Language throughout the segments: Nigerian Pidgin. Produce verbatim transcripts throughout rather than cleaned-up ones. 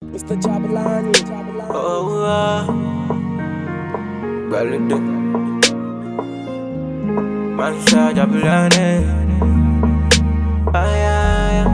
Mister Jabulani. Oh, uh, Balado. Mansha Jabulani. Ah, yeah, yeah.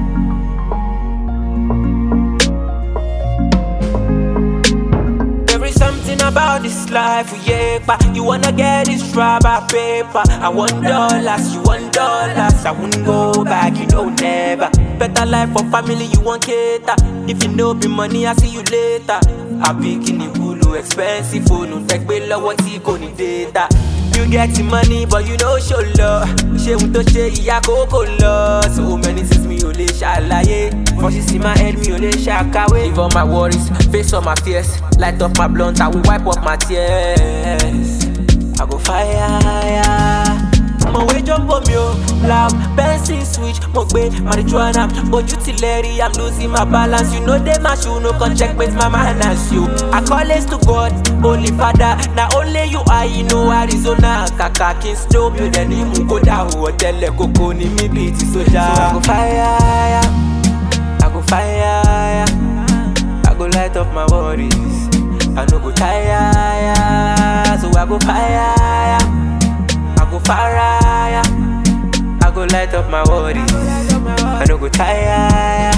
There is something about this life, yeah, but you wanna get this rubber paper. I want dollars, you want dollars. I won't go back, you know never. Better life for family, you want cater. If you know be money, I see you later. I pick in the Hulu, expensive phone, no take bill, what he go need data. You get the money, but you know show love. She want to say ya coco love. So many things me only shalaye. Voices in my head, me only shakawe. Leave all my worries, face all my fears. Light up my blunt, I will wipe up my tears. I go fire. Mo way jump on me, loud, benzene switch, mo gbe marijuana, but you till Larry, I'm losing my balance. You know they my shoe, no can check with my manners. You, I call it to God, Holy Father. Now only you are, you know Arizona. Kaka kin stop you, then you go down. Hotel Coco ni mi beat soja. So I go fire, I go fire, I go light up my worries. I no go tire, so I go fire. I go fire, I go light up my worries. I no go tire.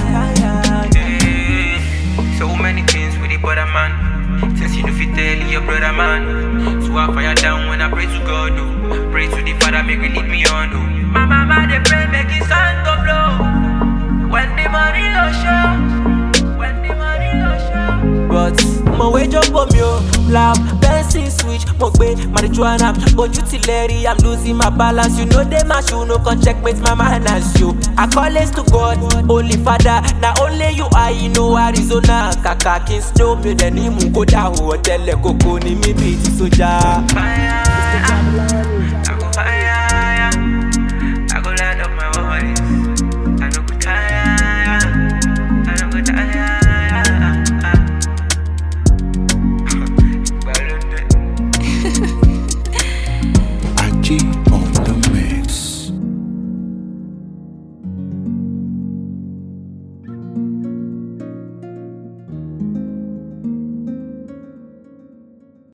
So many things with the brother man. Since you know fit tell your brother man. So I fire down when I pray to God. Oh. Pray to the Father, make it lead me on. Oh. My mama they pray, make it sun to blow. When the money no show, when the money no show. But my way jump on me, loud, benzene switch, mo gbe marijuana, but you till Larry, I'm losing my balance. You know they my shoe, no can check with my manners. You, I call it to God, Holy Father. Now only you are, you know Arizona. Kaka kin stop you, then you go down. Hotel Coco ni mi beat soja. Mister Jabulani.